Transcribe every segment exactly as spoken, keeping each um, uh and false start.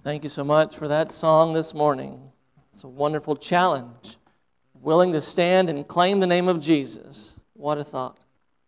Thank you so much for that song this morning. It's a wonderful challenge. Willing to stand and claim the name of Jesus. What a thought.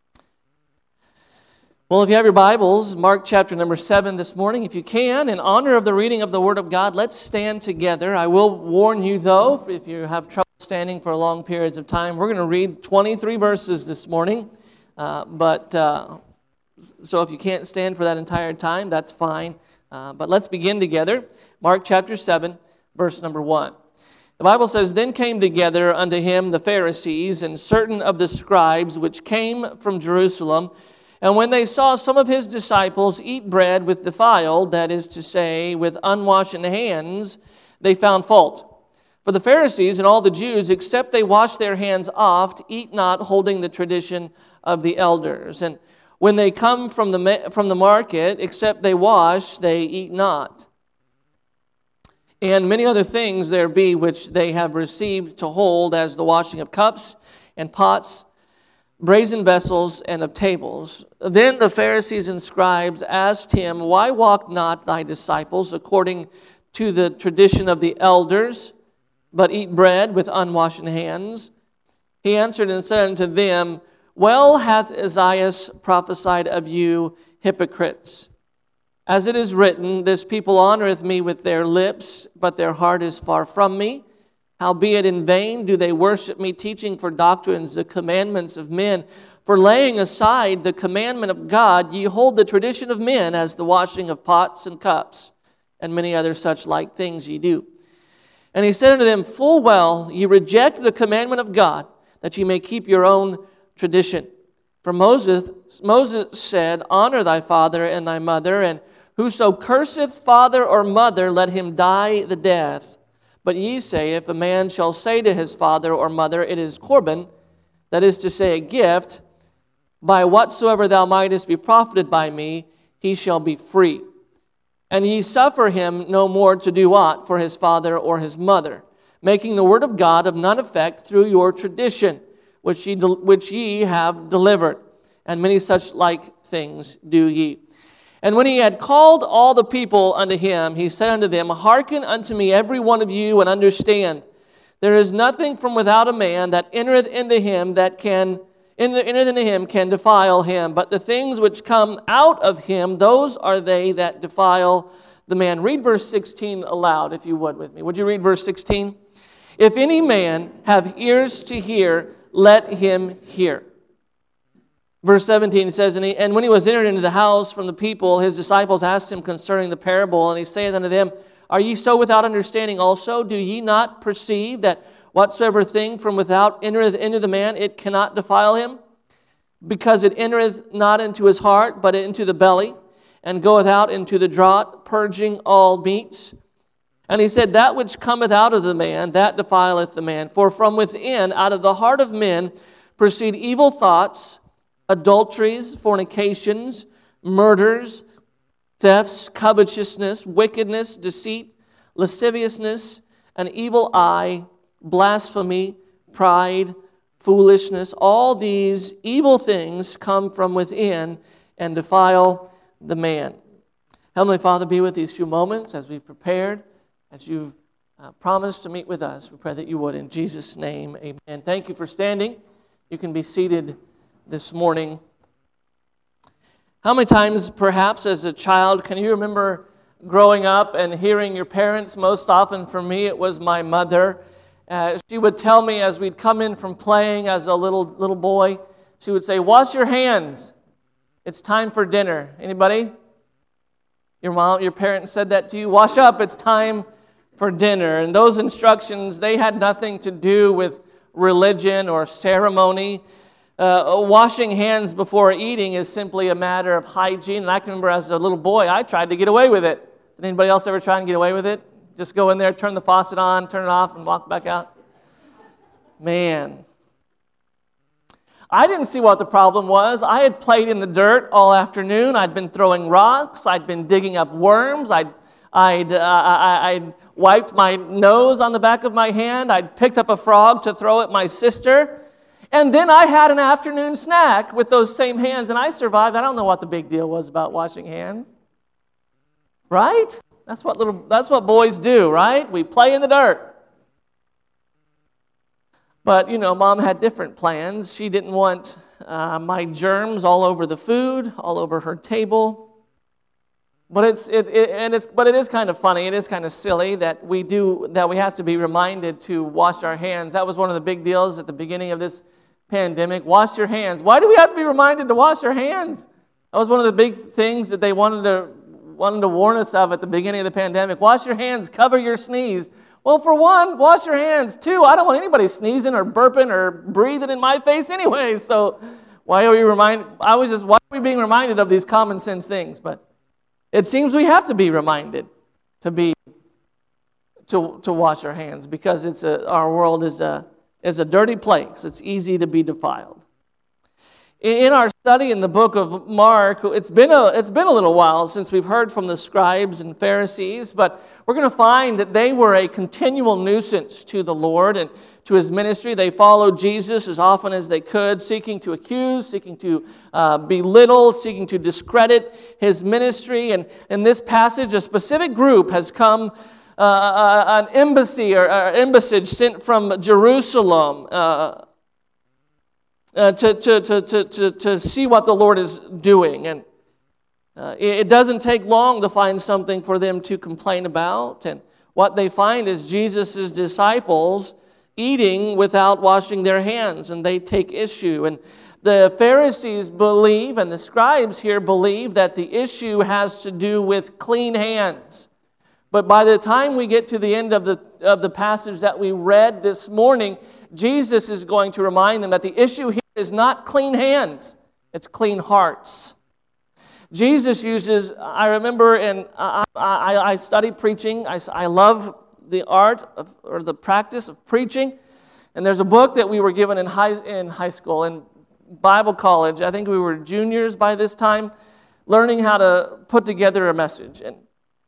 Well, if you have your Bibles, Mark chapter number seven this morning, if you can, in honor of the reading of the Word of God, let's stand together. I will warn you, though, if you have trouble standing for long periods of time, we're going to read twenty-three verses this morning. Uh, but uh, so if you can't stand for that entire time, that's fine. Uh, but let's begin together. Mark chapter seven, verse number one. The Bible says, Then came together unto him the Pharisees and certain of the scribes which came from Jerusalem. And when they saw some of his disciples eat bread with defiled, that is to say, with unwashed hands, they found fault. For the Pharisees and all the Jews, except they wash their hands oft, eat not, holding the tradition of the elders. And when they come from the from the market, except they wash, they eat not. And many other things there be which they have received to hold, as the washing of cups and pots, brazen vessels, and of tables. Then the Pharisees and scribes asked him, Why walk not thy disciples according to the tradition of the elders, but eat bread with unwashen hands? He answered and said unto them, Well hath Isaiah prophesied of you hypocrites. As it is written, This people honoreth me with their lips, but their heart is far from me. Howbeit in vain do they worship me, teaching for doctrines the commandments of men. For laying aside the commandment of God, ye hold the tradition of men, as the washing of pots and cups, and many other such like things ye do. And he said unto them, Full well ye reject the commandment of God, that ye may keep your own tradition. For Moses, Moses said, Honor thy father and thy mother, and whoso curseth father or mother, let him die the death. But ye say, if a man shall say to his father or mother, It is Corban, that is to say, a gift, by whatsoever thou mightest be profited by me, he shall be free. And ye suffer him no more to do aught for his father or his mother, making the word of God of none effect through your tradition, which ye, which ye have delivered. And many such like things do ye. And when he had called all the people unto him, he said unto them, Hearken unto me every one of you, and understand. There is nothing from without a man that entereth into him that can entereth into him can defile him. But the things which come out of him, those are they that defile the man. Read verse sixteen aloud, if you would, with me. Would you read verse sixteen? If any man have ears to hear, let him hear. Verse seventeen says, and, he, and when he was entered into the house from the people, his disciples asked him concerning the parable, and he saith unto them, Are ye so without understanding also? Do ye not perceive that whatsoever thing from without entereth into the man, it cannot defile him? Because it entereth not into his heart, but into the belly, and goeth out into the draught, purging all meats. And he said, That which cometh out of the man, that defileth the man. For from within, out of the heart of men, proceed evil thoughts, adulteries, fornications, murders, thefts, covetousness, wickedness, deceit, lasciviousness, an evil eye, blasphemy, pride, foolishness. All these evil things come from within and defile the man. Heavenly Father, be with these few moments as we've prepared, as you've uh, promised to meet with us. We pray that you would. In Jesus' name, amen. Thank you for standing. You can be seated this morning. How many times, perhaps as a child, can you remember growing up and hearing your parents? Most often for me, it was my mother. Uh, she would tell me as we'd come in from playing as a little little boy, she would say, Wash your hands. It's time for dinner. Anybody? Your mom, your parents said that to you? Wash up, it's time for dinner. And those instructions, they had nothing to do with religion or ceremony. Uh, washing hands before eating is simply a matter of hygiene. And I can remember as a little boy, I tried to get away with it. Did anybody else ever try and get away with it? Just go in there, turn the faucet on, turn it off, and walk back out? Man. I didn't see what the problem was. I had played in the dirt all afternoon. I'd been throwing rocks. I'd been digging up worms. I'd, I'd, uh, I, I'd wiped my nose on the back of my hand. I'd picked up a frog to throw at my sister. And then I had an afternoon snack with those same hands, and I survived. I don't know what the big deal was about washing hands. Right? That's what little that's what boys do, right? We play in the dirt. But, you know, Mom had different plans. She didn't want uh, my germs all over the food, all over her table. But it's it, it and it's but it is kind of funny. It is kind of silly that we do that we have to be reminded to wash our hands. That was one of the big deals at the beginning of this pandemic. Wash your hands. Why do we have to be reminded to wash our hands? That was one of the big things that they wanted to wanted to warn us of at the beginning of the pandemic. Wash your hands, cover your sneeze. Well, for one, wash your hands. Two, I don't want anybody sneezing or burping or breathing in my face anyway. So why are we reminded? I was just, why are we being reminded of these common sense things? But it seems we have to be reminded to be to to wash our hands because it's a our world is a is a dirty place. It's easy to be defiled. In our study in the book of Mark, it's been a it's been a little while since we've heard from the scribes and Pharisees, but we're going to find that they were a continual nuisance to the Lord and to His ministry. They followed Jesus as often as they could, seeking to accuse, seeking to uh, belittle, seeking to discredit His ministry. And in this passage, a specific group has come, uh, an embassy or, or embassage sent from Jerusalem. Uh, Uh, to, to, to, to, to, to see what the Lord is doing. And uh, it, it doesn't take long to find something for them to complain about. And what they find is Jesus' disciples eating without washing their hands, and they take issue. And the Pharisees believe, and the scribes here believe, that the issue has to do with clean hands. But by the time we get to the end of the, of the passage that we read this morning, Jesus is going to remind them that the issue here is not clean hands, it's clean hearts. Jesus uses, I remember, and I, I, I studied preaching. I, I love the art of, or the practice of preaching. And there's a book that we were given in high, in high school, in Bible college. I think we were juniors by this time, learning how to put together a message. And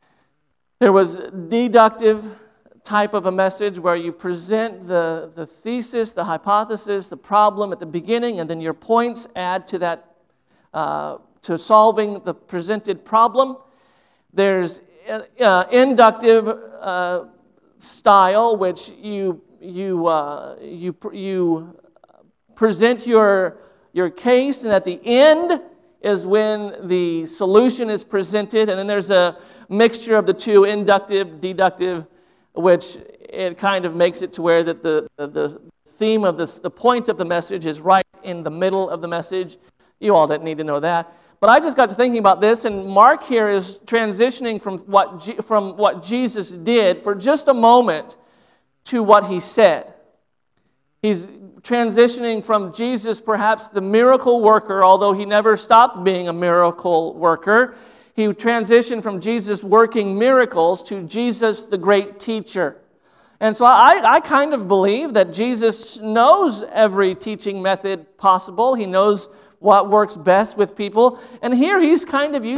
there was deductive type of a message where you present the, the thesis, the hypothesis, the problem at the beginning, and then your points add to that, uh, to solving the presented problem. There's uh, inductive uh, style, which you you uh, you you present your your case, and at the end is when the solution is presented, and then there's a mixture of the two, inductive, deductive, which it kind of makes it to where that the, the theme of this, the point of the message is right in the middle of the message. You all didn't need to know that. But I just got to thinking about this, and Mark here is transitioning from what, G, from what Jesus did for just a moment to what He said. He's transitioning from Jesus, perhaps the miracle worker, although He never stopped being a miracle worker. He transitioned from Jesus working miracles to Jesus the great teacher. And so I, I kind of believe that Jesus knows every teaching method possible. He knows what works best with people. And here He's kind of using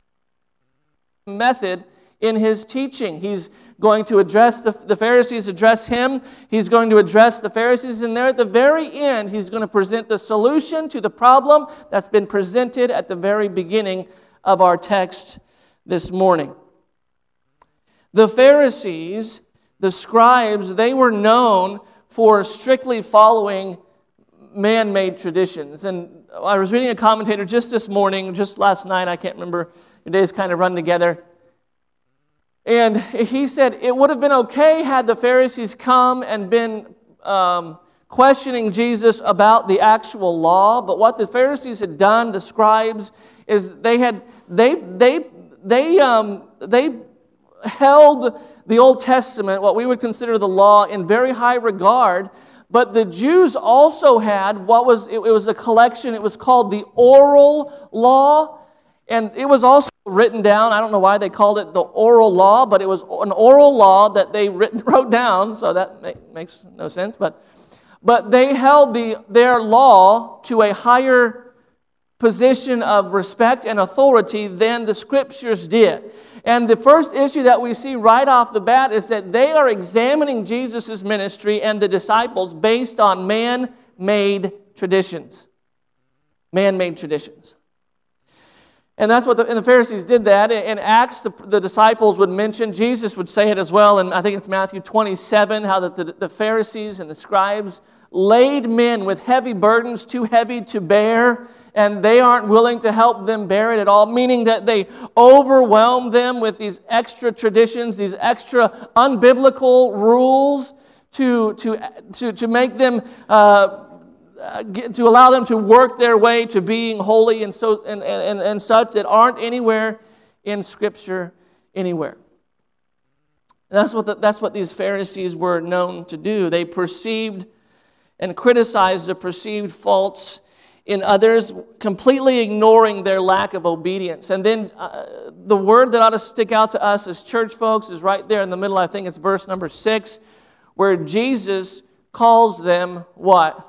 a method in His teaching. He's going to address the, the Pharisees, address Him. He's going to address the Pharisees. And there at the very end, He's going to present the solution to the problem that's been presented at the very beginning of our text this morning. The Pharisees, the scribes, they were known for strictly following man-made traditions. And I was reading a commentator just this morning, just last night, I can't remember, the days kind of run together. And he said it would have been okay had the Pharisees come and been um, questioning Jesus about the actual law, but what the Pharisees had done, the scribes, is they had they they they um they held the Old Testament, what we would consider the law, in very high regard. But the Jews also had what was it, it was a collection. It was called the oral law, and it was also written down. I don't know why they called it the oral law, but it was an oral law that they written, wrote down. So that make, makes no sense. But but they held the their law to a higher position of respect and authority than the Scriptures did. And the first issue that we see right off the bat is that they are examining Jesus' ministry and the disciples based on man-made traditions. Man-made traditions. And that's what the, and the Pharisees did that. In Acts, the, the disciples would mention, Jesus would say it as well, and I think it's Matthew twenty-seven, how that the, the Pharisees and the scribes laid men with heavy burdens, too heavy to bear, and they aren't willing to help them bear it at all, meaning that they overwhelm them with these extra traditions, these extra unbiblical rules to, to, to, to make them... Uh, to allow them to work their way to being holy and so and, and, and such that aren't anywhere in Scripture anywhere. That's what the, that's what these Pharisees were known to do. They perceived and criticized the perceived faults in others, completely ignoring their lack of obedience. And then uh, the word that ought to stick out to us as church folks is right there in the middle. I think it's verse number six, where Jesus calls them what?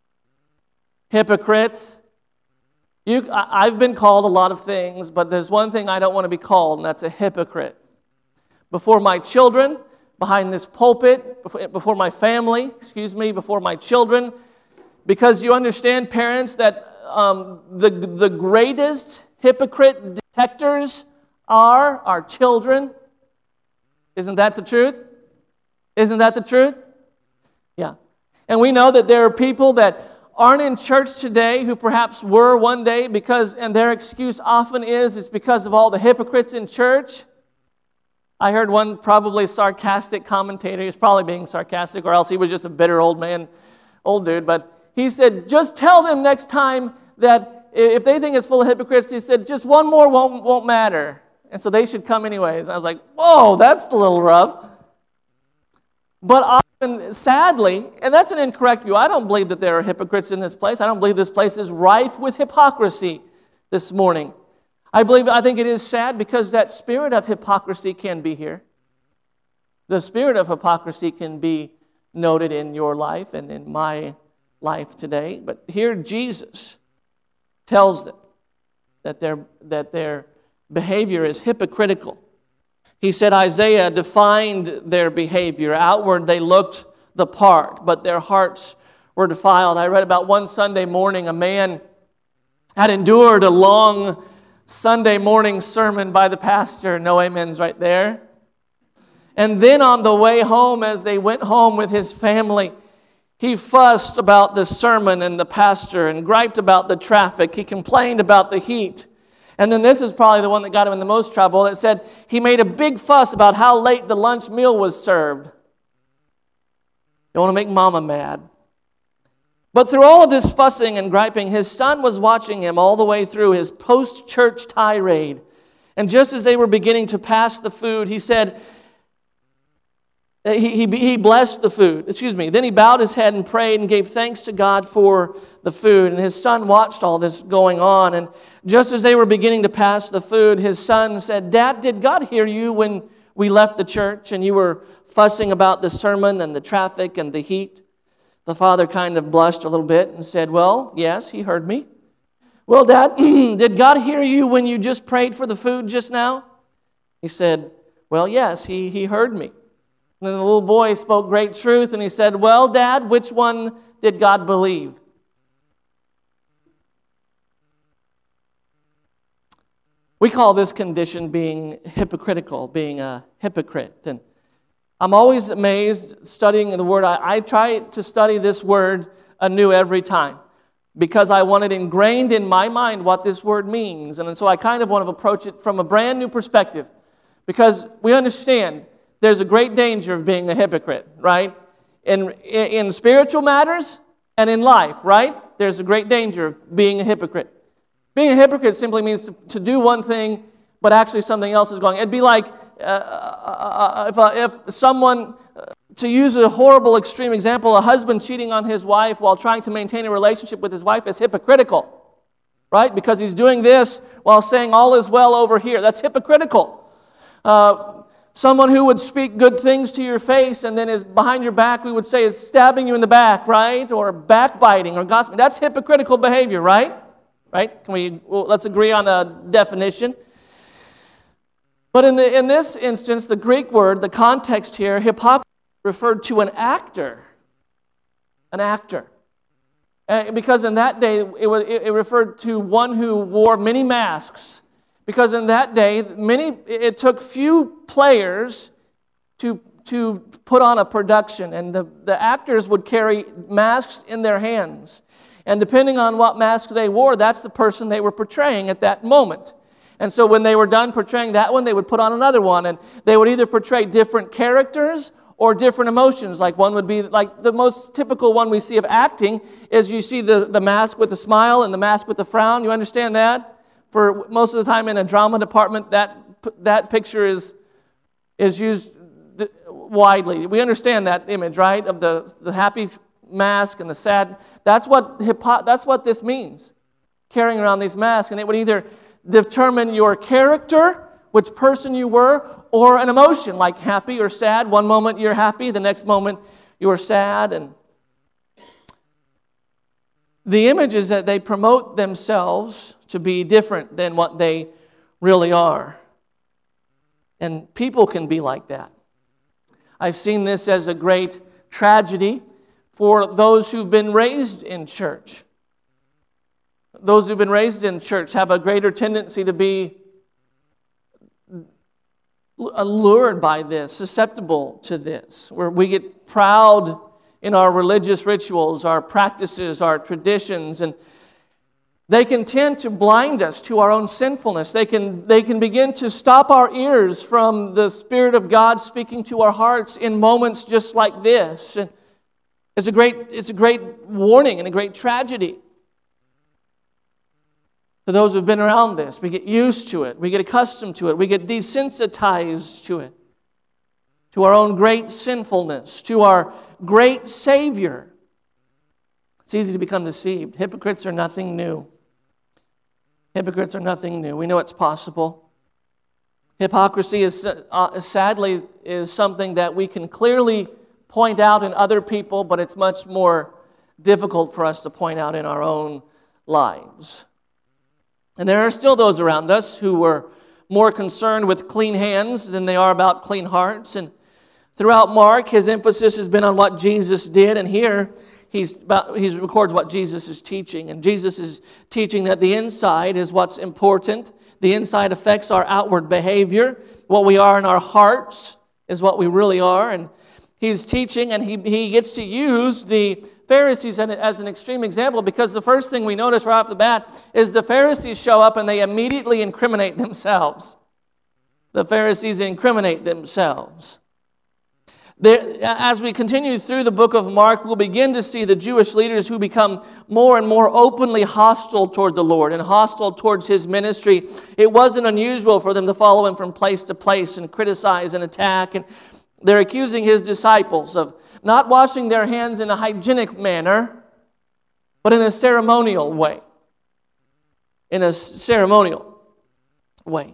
Hypocrites. You, I've been called a lot of things, but there's one thing I don't want to be called, and that's a hypocrite. Before my children, behind this pulpit, before, before my family, excuse me, before my children, because you understand, parents, that um, the, the greatest hypocrite detectors are our children. Isn't that the truth? Isn't that the truth? Yeah. And we know that there are people that aren't in church today who perhaps were one day because, and their excuse often is, it's because of all the hypocrites in church. I heard one probably sarcastic commentator, he was probably being sarcastic, or else he was just a bitter old man, old dude, but he said, just tell them next time that if they think it's full of hypocrites, he said, just one more won't, won't matter. And so they should come anyways. And I was like, whoa, that's a little rough. But often, sadly, and that's an incorrect view, I don't believe that there are hypocrites in this place. I don't believe this place is rife with hypocrisy this morning. I believe, I think it is sad because that spirit of hypocrisy can be here. The spirit of hypocrisy can be noted in your life and in my life today. But here Jesus tells them that their, that their behavior is hypocritical. He said Isaiah defined their behavior. Outward they looked the part, but their hearts were defiled. I read about one Sunday morning, a man had endured a long Sunday morning sermon by the pastor. No amens right there. And then on the way home, as they went home with his family, he fussed about the sermon and the pastor and griped about the traffic. He complained about the heat. And then this is probably the one that got him in the most trouble. It said he made a big fuss about how late the lunch meal was served. Don't want to make mama mad. But through all of this fussing and griping, his son was watching him all the way through his post-church tirade. And just as they were beginning to pass the food, he said, He, he, he blessed the food. Excuse me. Then he bowed his head and prayed and gave thanks to God for the food. And his son watched all this going on. And just as they were beginning to pass the food, his son said, Dad, did God hear you when we left the church and you were fussing about the sermon and the traffic and the heat? The father kind of blushed a little bit and said, well, yes, he heard me. Well, Dad, did God hear you when you just prayed for the food just now? He said, well, yes, he, he heard me. And then the little boy spoke great truth, and he said, well, Dad, which one did God believe? We call this condition being hypocritical, being a hypocrite. And I'm always amazed studying the word. I, I try to study this word anew every time because I want it ingrained in my mind what this word means. And so I kind of want to approach it from a brand new perspective because we understand there's a great danger of being a hypocrite, right? In, in, in spiritual matters and in life, right? There's a great danger of being a hypocrite. Being a hypocrite simply means to, to do one thing, but actually something else is going on. It'd be like uh, uh, if, uh, if someone, uh, to use a horrible extreme example, a husband cheating on his wife while trying to maintain a relationship with his wife is hypocritical, right? Because he's doing this while saying all is well over here. That's hypocritical. Uh, Someone who would speak good things to your face and then is behind your back, we would say, is stabbing you in the back, right? Or backbiting or gossiping. That's hypocritical behavior, right? Right? Can we? Well, let's agree on a definition. But in the in this instance, the Greek word, the context here, hypocrisy referred to an actor. An actor. And because in that day, it was it referred to one who wore many masks Because in that day, many it took few players to, to put on a production, and the, the actors would carry masks in their hands. And depending on what mask they wore, that's the person they were portraying at that moment. And so when they were done portraying that one, they would put on another one, and they would either portray different characters or different emotions. Like one would be, like the most typical one we see of acting is you see the, the mask with the smile and the mask with the frown. You understand that? For most of the time in a drama department, that that picture is is used widely. We understand that image, right? Of the, the happy mask and the sad. That's what hypo, that's what this means, carrying around these masks. And it would either determine your character, which person you were, or an emotion like happy or sad. One moment you're happy, the next moment you're sad. And the image is that they promote themselves to be different than what they really are. And people can be like that. I've seen this as a great tragedy for those who've been raised in church. Those who've been raised in church have a greater tendency to be allured by this, susceptible to this, where we get proud in our religious rituals, our practices, our traditions, and they can tend to blind us to our own sinfulness. They can, they can begin to stop our ears from the Spirit of God speaking to our hearts in moments just like this. And it's a great, it's a great warning and a great tragedy. For those who've been around this, we get used to it. We get accustomed to it. We get desensitized to it. To our own great sinfulness. To our great Savior. It's easy to become deceived. Hypocrites are nothing new. Hypocrites are nothing new. We know it's possible. Hypocrisy is uh, sadly is something that we can clearly point out in other people, but it's much more difficult for us to point out in our own lives. And there are still those around us who are more concerned with clean hands than they are about clean hearts. And throughout Mark, his emphasis has been on what Jesus did. And here, he's about, he records what Jesus is teaching. And Jesus is teaching that the inside is what's important. The inside affects our outward behavior. What we are in our hearts is what we really are. And he's teaching, and he, he gets to use the Pharisees as an extreme example, because the first thing we notice right off the bat is the Pharisees show up and they immediately incriminate themselves. The Pharisees incriminate themselves. There, as we continue through the book of Mark, we'll begin to see the Jewish leaders who become more and more openly hostile toward the Lord and hostile towards His ministry. It wasn't unusual for them to follow Him from place to place and criticize and attack. And they're accusing His disciples of not washing their hands in a hygienic manner, but in a ceremonial way. In a ceremonial way.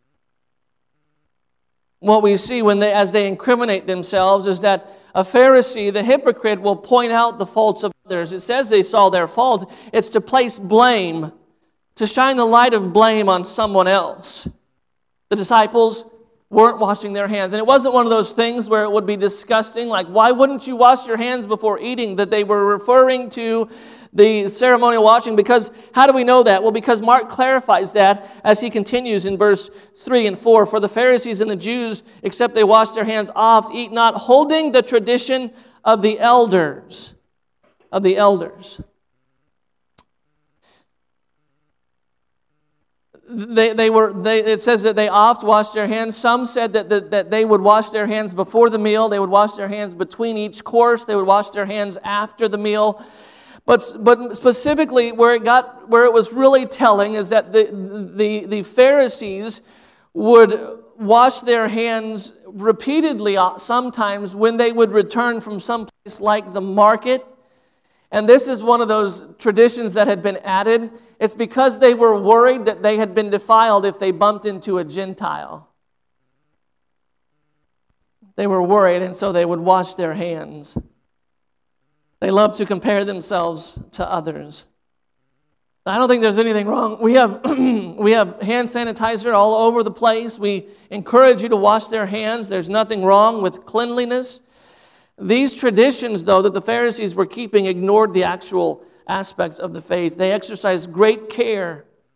What we see when they, as they incriminate themselves is that a Pharisee, the hypocrite, will point out the faults of others. It says they saw their fault. It's to place blame, to shine the light of blame on someone else. The disciples weren't washing their hands. And it wasn't one of those things where it would be disgusting, like, why wouldn't you wash your hands before eating? That they were referring to the ceremonial washing. Because how do we know that? Well, because Mark clarifies that as he continues in verse three and four. For the Pharisees and the Jews, except they wash their hands oft, eat not, holding the tradition of the elders. Of the elders. They, they were. They, it says that they oft washed their hands. Some said that, that, that they would wash their hands before the meal. They would wash their hands between each course. They would wash their hands after the meal. But, but specifically, where it got, where it was really telling is that the, the, the Pharisees would wash their hands repeatedly, sometimes when they would return from some place like the market. And this is one of those traditions that had been added. It's because they were worried that they had been defiled if they bumped into a Gentile. They were worried, and so they would wash their hands. They love to compare themselves to others. I don't think there's anything wrong. We have we have hand sanitizer all over the place. We encourage you to wash their hands. There's nothing wrong with cleanliness. These traditions, though, that the Pharisees were keeping ignored the actual aspects of the faith. They exercised great care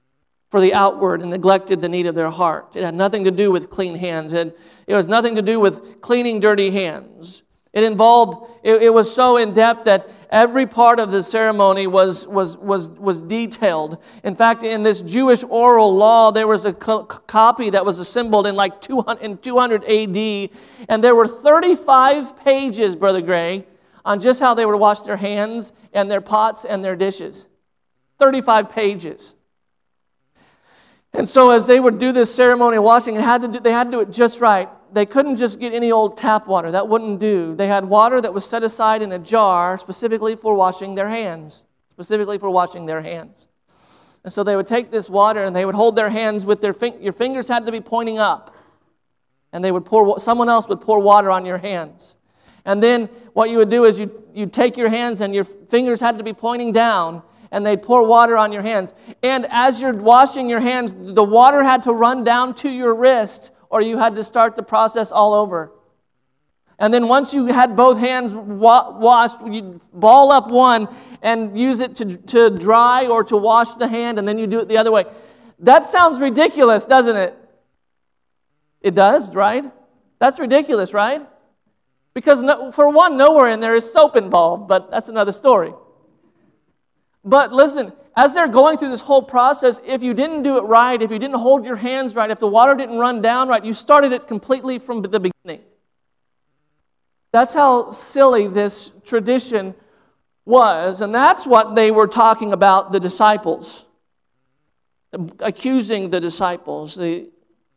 for the outward and neglected the need of their heart. It had nothing to do with clean hands. It, it was nothing to do with cleaning dirty hands. It involved, it, it was so in-depth that every part of the ceremony was, was, was, was detailed. In fact, in this Jewish oral law, there was a co- copy that was assembled in like two hundred, in two hundred A D, and there were thirty-five pages, Brother Gray, on just how they would wash their hands and their pots and their dishes. thirty-five pages. And so as they would do this ceremony of washing, it had to do, they had to do it just right. They couldn't just get any old tap water. That wouldn't do. They had water that was set aside in a jar specifically for washing their hands. Specifically for washing their hands. And so they would take this water and they would hold their hands with their fingers. Your fingers had to be pointing up. And they would pour, someone else would pour water on your hands. And then what you would do is you you take your hands and your fingers had to be pointing down, and they'd pour water on your hands. And as you're washing your hands, the water had to run down to your wrist, or you had to start the process all over. And then once you had both hands wa- washed, you'd ball up one and use it to, to dry or to wash the hand, and then you do it the other way. That sounds ridiculous, doesn't it? It does, right? That's ridiculous, right? Because no, for one, nowhere in there is soap involved, but that's another story. But listen, as they're going through this whole process, if you didn't do it right, if you didn't hold your hands right, if the water didn't run down right, you started it completely from the beginning. That's how silly this tradition was, and that's what they were talking about the disciples, accusing the disciples, the,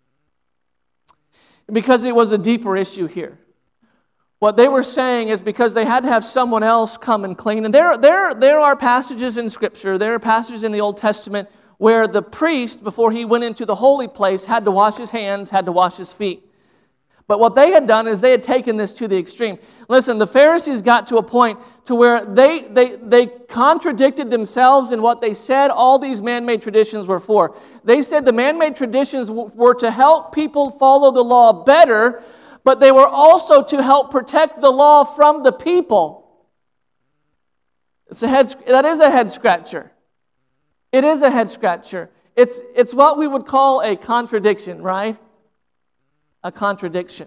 because it was a deeper issue here. What they were saying is because they had to have someone else come and clean. And there, there, there are passages in Scripture, there are passages in the Old Testament where the priest, before he went into the holy place, had to wash his hands, had to wash his feet. But what they had done is they had taken this to the extreme. Listen, the Pharisees got to a point to where they, they, they contradicted themselves in what they said all these man-made traditions were for. They said the man-made traditions were to help people follow the law better, but they were also to help protect the law from the people. It's a head, that is a head scratcher. It is a head scratcher. It's, it's what we would call a contradiction, right? A contradiction.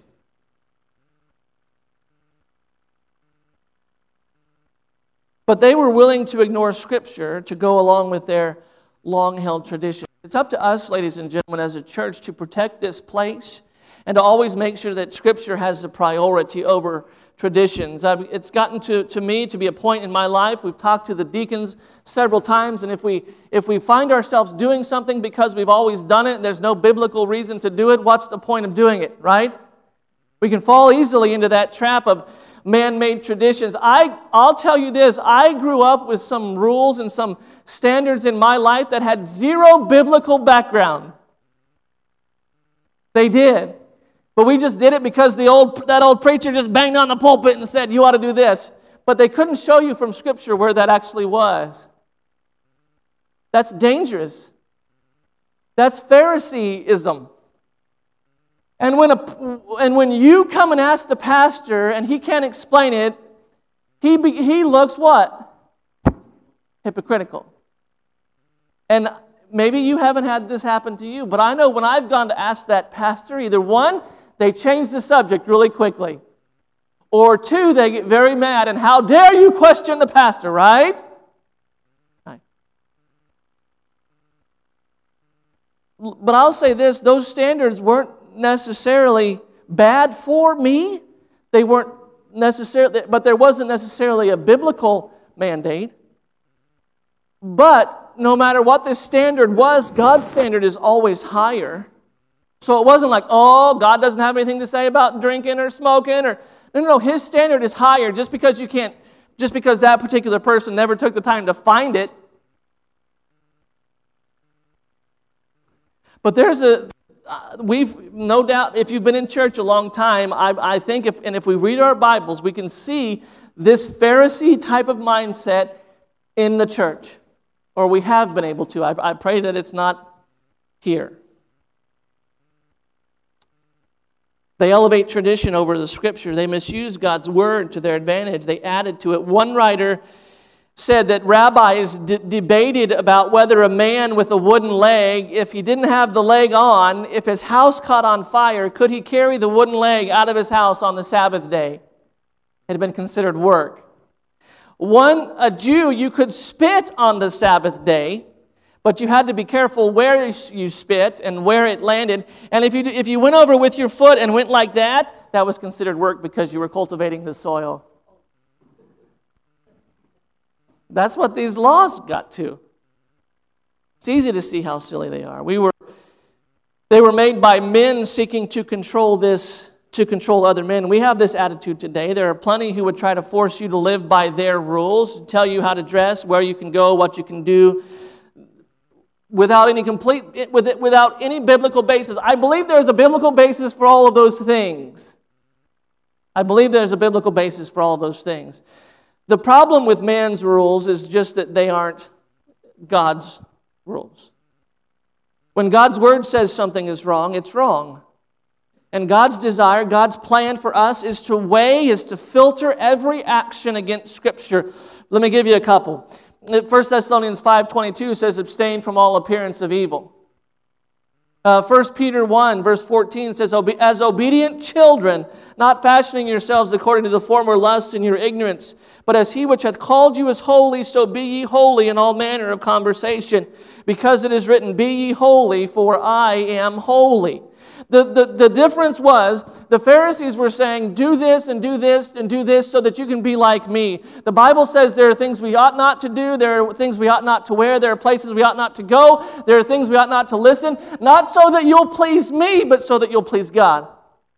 But they were willing to ignore Scripture to go along with their long-held tradition. It's up to us, ladies and gentlemen, as a church to protect this place and to always make sure that Scripture has the priority over traditions. I've, it's gotten to, to me to be a point in my life. We've talked to the deacons several times, and if we if we find ourselves doing something because we've always done it and there's no biblical reason to do it, what's the point of doing it, right? We can fall easily into that trap of man-made traditions. I, I'll tell you this, I grew up with some rules and some standards in my life that had zero biblical background. They did. But we just did it because the old that old preacher just banged on the pulpit and said, you ought to do this. But they couldn't show you from Scripture where that actually was. That's dangerous. That's Phariseeism. And when, a, and when you come and ask the pastor and he can't explain it, he, be, he looks what? Hypocritical. And maybe you haven't had this happen to you, but I know when I've gone to ask that pastor, either one, they change the subject really quickly, or two, they get very mad, and how dare you question the pastor, right? Right. But I'll say this, those standards weren't necessarily bad for me. They weren't necessarily, but there wasn't necessarily a biblical mandate. But no matter what this standard was, God's standard is always higher. So it wasn't like, oh, God doesn't have anything to say about drinking or smoking, or no, no, no. His standard is higher. Just because you can't, just because that particular person never took the time to find it. But there's a, uh, we've no doubt, if you've been in church a long time, I, I think if and if we read our Bibles, we can see this Pharisee type of mindset in the church. Or we have been able to. I, I pray that it's not here. They elevate tradition over the Scripture. They misuse God's Word to their advantage. They added to it. One writer said that rabbis d- debated about whether a man with a wooden leg, if he didn't have the leg on, if his house caught on fire, could he carry the wooden leg out of his house on the Sabbath day? It had been considered work. One, a Jew, you could spit on the Sabbath day, but you had to be careful where you spit and where it landed. And if you if you went over with your foot and went like that, that was considered work because you were cultivating the soil. That's what these laws got to. It's easy to see how silly they are. We were, they were made by men seeking to control this, to control other men. We have this attitude today. There are plenty who would try to force you to live by their rules, tell you how to dress, where you can go, what you can do, without any complete, without any biblical basis. I believe there's a biblical basis for all of those things. I believe there's a biblical basis for all of those things. The problem with man's rules is just that they aren't God's rules. When God's word says something is wrong, it's wrong. And God's desire, God's plan for us is to weigh, is to filter every action against Scripture. Let me give you a couple. First Thessalonians five twenty-two says, abstain from all appearance of evil. Uh, First Peter one, verse fourteen says, as obedient children, not fashioning yourselves according to the former lusts in your ignorance, but as he which hath called you is holy, so be ye holy in all manner of conversation. Because it is written, be ye holy, for I am holy. The, the, the difference was, the Pharisees were saying, do this and do this and do this so that you can be like me. The Bible says there are things we ought not to do, there are things we ought not to wear, there are places we ought not to go, there are things we ought not to listen, not so that you'll please me, but so that you'll please God.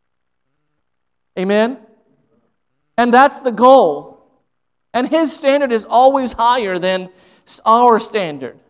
Amen? And that's the goal. And His standard is always higher than our standard.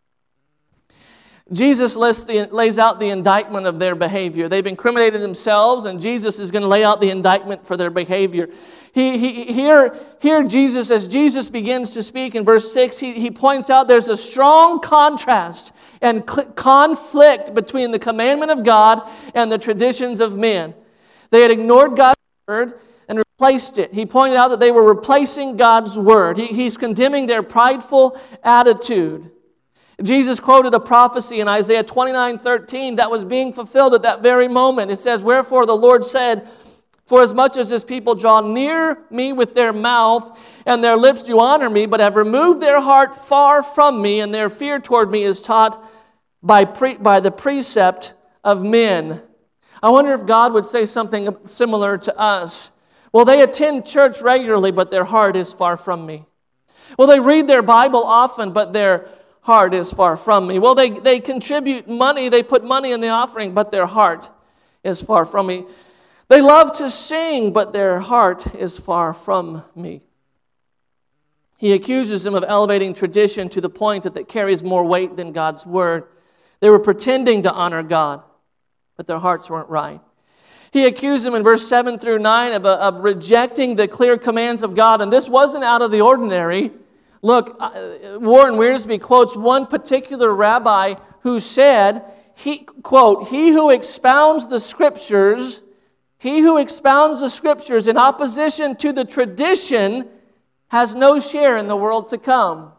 Jesus lists the, lays out the indictment of their behavior. They've incriminated themselves, and Jesus is going to lay out the indictment for their behavior. He, he, here, here Jesus, as Jesus begins to speak in verse six, he, he points out there's a strong contrast and cl- conflict between the commandment of God and the traditions of men. They had ignored God's word and replaced it. He pointed out that they were replacing God's word. He, he's condemning their prideful attitude. Jesus quoted a prophecy in Isaiah twenty-nine thirteen that was being fulfilled at that very moment. It says, wherefore the Lord said, for as much as this people draw near me with their mouth, and their lips do honor me, but have removed their heart far from me, and their fear toward me is taught by, pre- by the precept of men. I wonder if God would say something similar to us. Well, they attend church regularly, but their heart is far from me. Well, they read their Bible often, but their heart is far from me. Well, they, they contribute money, they put money in the offering, but their heart is far from me. They love to sing, but their heart is far from me. He accuses them of elevating tradition to the point that it carries more weight than God's word. They were pretending to honor God, but their hearts weren't right. He accused them in verse seven through nine of, of rejecting the clear commands of God, and this wasn't out of the ordinary. Look, uh, Warren Wiersbe quotes one particular rabbi who said, he, quote, he who expounds the Scriptures, he who expounds the Scriptures in opposition to the tradition has no share in the world to come.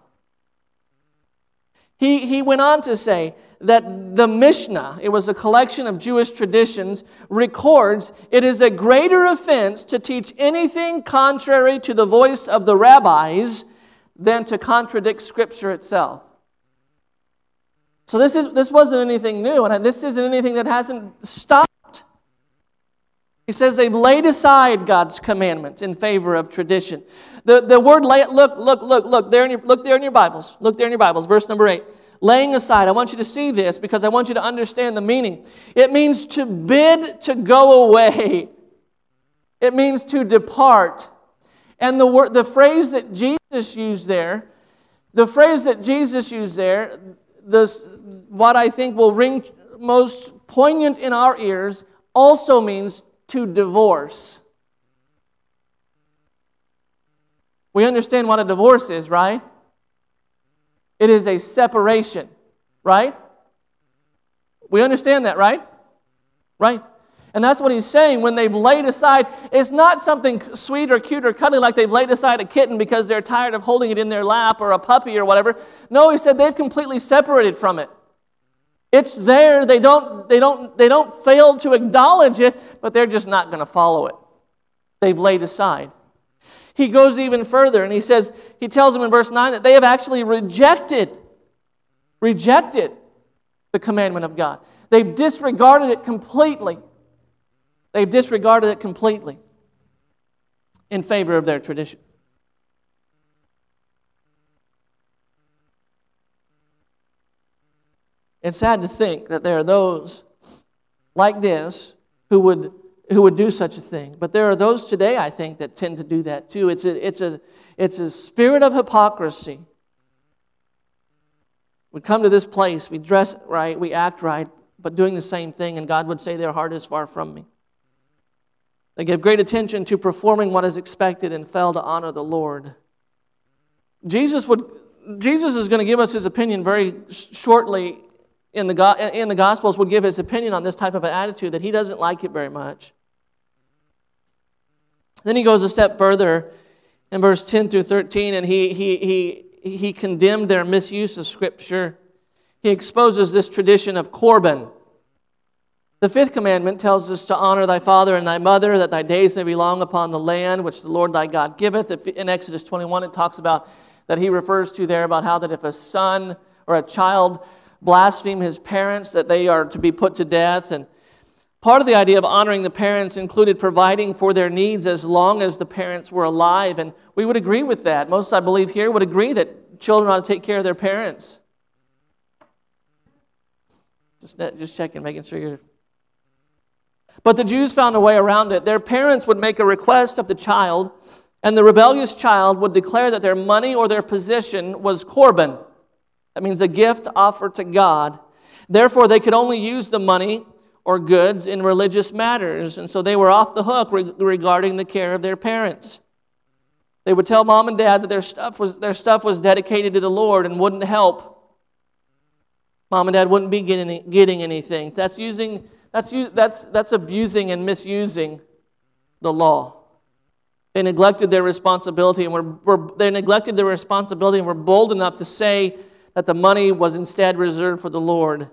He, he went on to say that the Mishnah, it was a collection of Jewish traditions, records it is a greater offense to teach anything contrary to the voice of the rabbis than to contradict Scripture itself. So this is this wasn't anything new, and this isn't anything that hasn't stopped. He says they've laid aside God's commandments in favor of tradition. The, the word lay, look, look, look, look, there in your, look there in your Bibles. Look there in your Bibles, verse number eight. Laying aside, I want you to see this because I want you to understand the meaning. It means to bid to go away. It means to depart. And the word, the phrase that Jesus used there, the phrase that Jesus used there, this, what I think will ring most poignant in our ears, also means to divorce. We understand what a divorce is, right? It is a separation, right? We understand that, right? Right. And that's what he's saying when they've laid aside. It's not something sweet or cute or cuddly like they've laid aside a kitten because they're tired of holding it in their lap or a puppy or whatever. No, he said they've completely separated from it. It's there. They don't, they don't, they don't fail to acknowledge it, but they're just not going to follow it. They've laid aside. He goes even further and he says, he tells them in verse nine that they have actually rejected, rejected the commandment of God. They've disregarded it completely. They've disregarded it completely in favor of their tradition. It's sad to think that there are those like this who would who would do such a thing. But there are those today, I think, that tend to do that too. It's a, it's a, it's a spirit of hypocrisy. We come to this place, we dress right, we act right, but doing the same thing, and God would say their heart is far from me. They give great attention to performing what is expected and fail to honor the Lord. Jesus would. Jesus is going to give us his opinion very shortly in the in the Gospels. Would give his opinion on this type of an attitude that he doesn't like it very much. Then he goes a step further in verse ten through thirteen, and he he he he condemned their misuse of Scripture. He exposes this tradition of Corban. The fifth commandment tells us to honor thy father and thy mother, that thy days may be long upon the land which the Lord thy God giveth. In Exodus twenty-one, it talks about that he refers to there about how that if a son or a child blaspheme his parents, that they are to be put to death. And part of the idea of honoring the parents included providing for their needs as long as the parents were alive. And we would agree with that. Most, I believe, here would agree that children ought to take care of their parents. Just, just checking, making sure you're... But the Jews found a way around it. Their parents would make a request of the child, and the rebellious child would declare that their money or their position was Corban. That means a gift offered to God. Therefore, they could only use the money or goods in religious matters, and so they were off the hook regarding the care of their parents. They would tell mom and dad that their stuff was their stuff was dedicated to the Lord and wouldn't help. Mom and dad wouldn't be getting getting anything. That's using that's that's that's abusing and misusing the law. They neglected their responsibility and were, were they neglected their responsibility and were bold enough to say that the money was instead reserved for the Lord.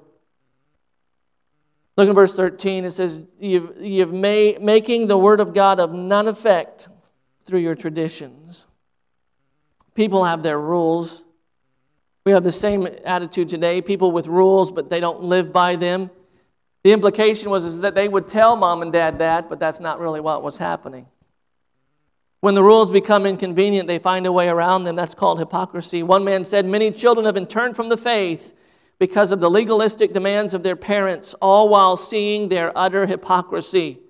Look at verse thirteen. It says, You've, you've made, making the word of God of none effect through your traditions. People have their rules. We have the same attitude today. People with rules, but they don't live by them. The implication was is that they would tell mom and dad that, but that's not really what was happening. When the rules become inconvenient, they find a way around them. That's called hypocrisy. One man said, many children have been turned from the faith because of the legalistic demands of their parents, all while seeing their utter hypocrisy.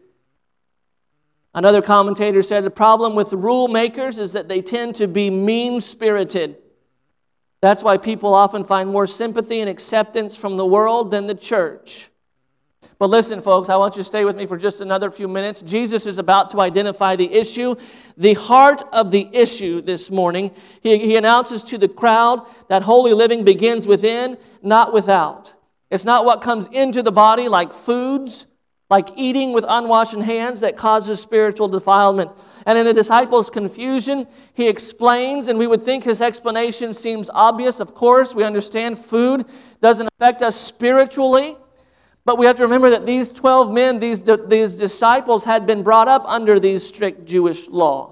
Another commentator said, the problem with the rule makers is that they tend to be mean-spirited. That's why people often find more sympathy and acceptance from the world than the church. But listen, folks, I want you to stay with me for just another few minutes. Jesus is about to identify the issue, the heart of the issue this morning. He, he announces to the crowd that holy living begins within, not without. It's not what comes into the body like foods, like eating with unwashed hands that causes spiritual defilement. And in the disciples' confusion, he explains, and we would think his explanation seems obvious. Of course, we understand food doesn't affect us spiritually. But we have to remember that these twelve men, these, these disciples, had been brought up under these strict Jewish law.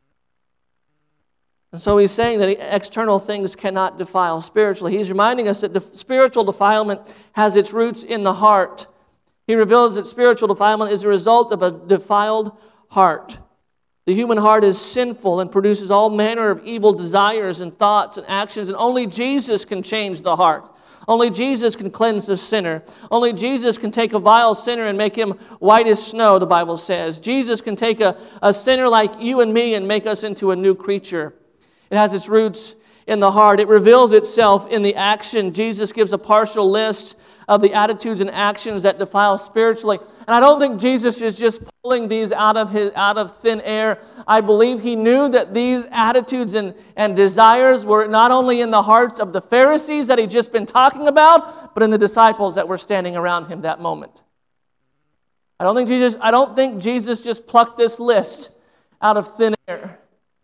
And so he's saying that external things cannot defile spiritually. He's reminding us that the spiritual defilement has its roots in the heart. He reveals that spiritual defilement is a result of a defiled heart. The human heart is sinful and produces all manner of evil desires and thoughts and actions, and only Jesus can change the heart. Only Jesus can cleanse the sinner. Only Jesus can take a vile sinner and make him white as snow, the Bible says. Jesus can take a, a sinner like you and me and make us into a new creature. It has its roots in the heart. It reveals itself in the action. Jesus gives a partial list of the attitudes and actions that defile spiritually. And I don't think Jesus is just pulling these out of his out of thin air. I believe he knew that these attitudes and, and desires were not only in the hearts of the Pharisees that he'd just been talking about, but in the disciples that were standing around him that moment. I don't think Jesus, I don't think Jesus just plucked this list out of thin air.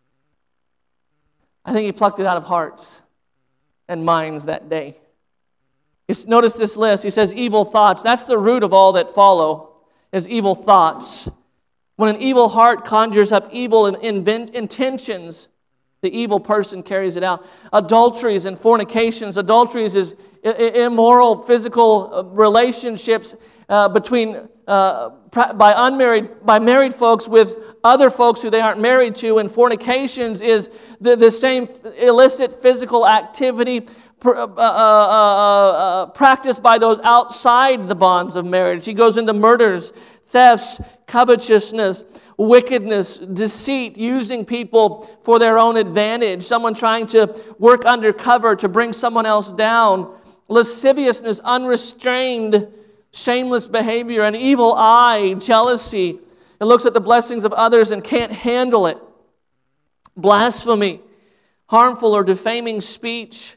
I think he plucked it out of hearts and minds that day. Notice this list. He says evil thoughts. That's the root of all that follow, is evil thoughts. When an evil heart conjures up evil intentions, the evil person carries it out. Adulteries and fornications. Adulteries is immoral physical relationships uh, between uh, by unmarried by married folks with other folks who they aren't married to. And fornications is the, the same illicit physical activity Uh, uh, uh, uh, practiced by those outside the bonds of marriage. He goes into murders, thefts, covetousness, wickedness, deceit, using people for their own advantage, someone trying to work undercover to bring someone else down, lasciviousness, unrestrained, shameless behavior, an evil eye, jealousy. It looks at the blessings of others and can't handle it. Blasphemy, harmful or defaming speech,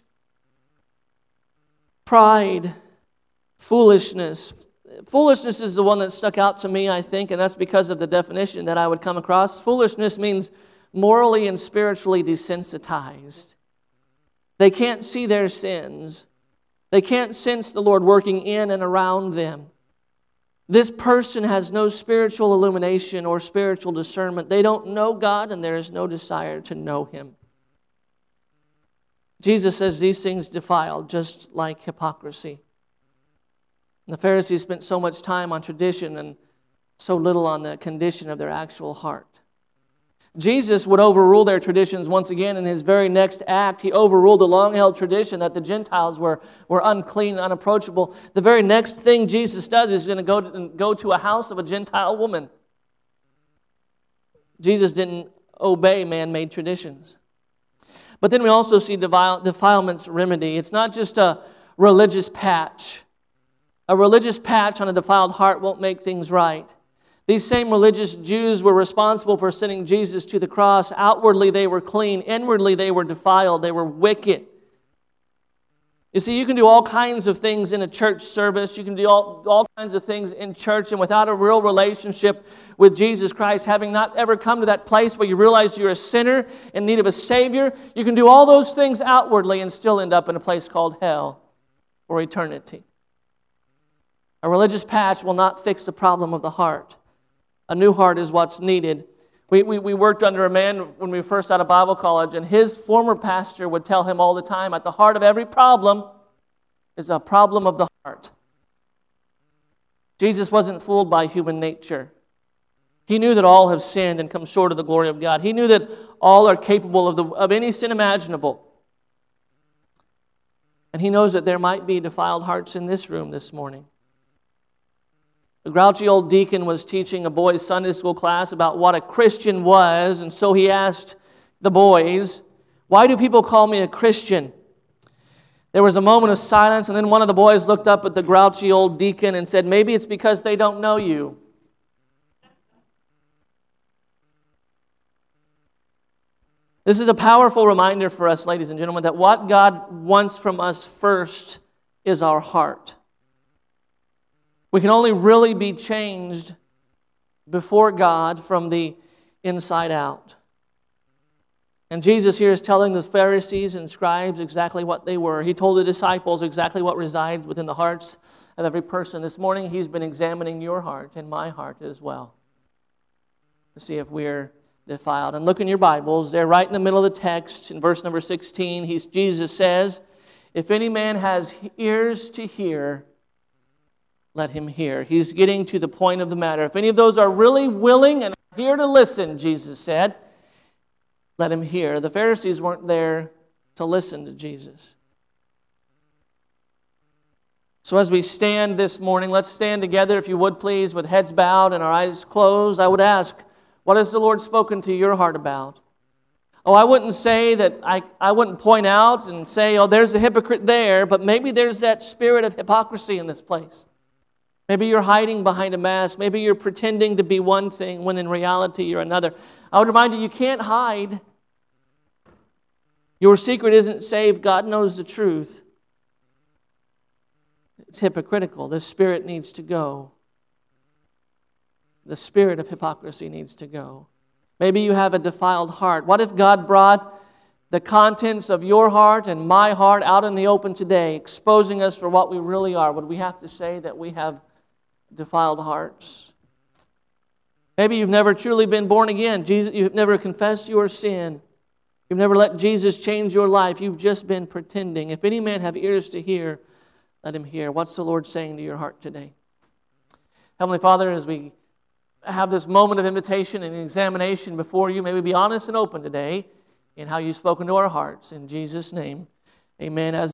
pride, foolishness. Foolishness is the one that stuck out to me, I think, and that's because of the definition that I would come across. Foolishness means morally and spiritually desensitized. They can't see their sins. They can't sense the Lord working in and around them. This person has no spiritual illumination or spiritual discernment. They don't know God, and there is no desire to know Him. Jesus says these things defile, just like hypocrisy. And the Pharisees spent so much time on tradition and so little on the condition of their actual heart. Jesus would overrule their traditions once again in His very next act. He overruled the long-held tradition that the Gentiles were, were unclean, unapproachable. The very next thing Jesus does is going to go to, go to a house of a Gentile woman. Jesus didn't obey man-made traditions. But then we also see defilement's remedy. It's not just a religious patch. A religious patch on a defiled heart won't make things right. These same religious Jews were responsible for sending Jesus to the cross. Outwardly they were clean. Inwardly they were defiled. They were wicked. You see, you can do all kinds of things in a church service. You can do all, all kinds of things in church, and without a real relationship with Jesus Christ, having not ever come to that place where you realize you're a sinner in need of a Savior, you can do all those things outwardly and still end up in a place called hell for eternity. A religious patch will not fix the problem of the heart. A new heart is what's needed. We, we, we worked under a man when we were first out of Bible college, and his former pastor would tell him all the time, at the heart of every problem is a problem of the heart. Jesus wasn't fooled by human nature. He knew that all have sinned and come short of the glory of God. He knew that all are capable of, the, of any sin imaginable. And He knows that there might be defiled hearts in this room this morning. The grouchy old deacon was teaching a boys' Sunday school class about what a Christian was, and so he asked the boys, "Why do people call me a Christian?" There was a moment of silence, and then one of the boys looked up at the grouchy old deacon and said, "Maybe it's because they don't know you." This is a powerful reminder for us, ladies and gentlemen, that what God wants from us first is our heart. We can only really be changed before God from the inside out. And Jesus here is telling the Pharisees and scribes exactly what they were. He told the disciples exactly what resides within the hearts of every person. This morning, He's been examining your heart and my heart as well to see if we're defiled. And look in your Bibles. They're right in the middle of the text. In verse number sixteen, he's, Jesus says, "If any man has ears to hear, let him hear." He's getting to the point of the matter. If any of those are really willing and here to listen, Jesus said, let him hear. The Pharisees weren't there to listen to Jesus. So as we stand this morning, let's stand together, if you would please, with heads bowed and our eyes closed. I would ask, what has the Lord spoken to your heart about? Oh, I wouldn't say that, I, I wouldn't point out and say, oh, there's a hypocrite there, but maybe there's that spirit of hypocrisy in this place. Maybe you're hiding behind a mask. Maybe you're pretending to be one thing when in reality you're another. I would remind you, you can't hide. Your secret isn't safe. God knows the truth. It's hypocritical. This spirit needs to go. The spirit of hypocrisy needs to go. Maybe you have a defiled heart. What if God brought the contents of your heart and my heart out in the open today, exposing us for what we really are? Would we have to say that we have defiled hearts? Maybe you've never truly been born again. Jesus, you've never confessed your sin. You've never let Jesus change your life. You've just been pretending. If any man have ears to hear, let him hear. What's the Lord saying to your heart today? Heavenly Father, as we have this moment of invitation and examination before you, may we be honest and open today in how you've spoken to our hearts. In Jesus' name, amen. As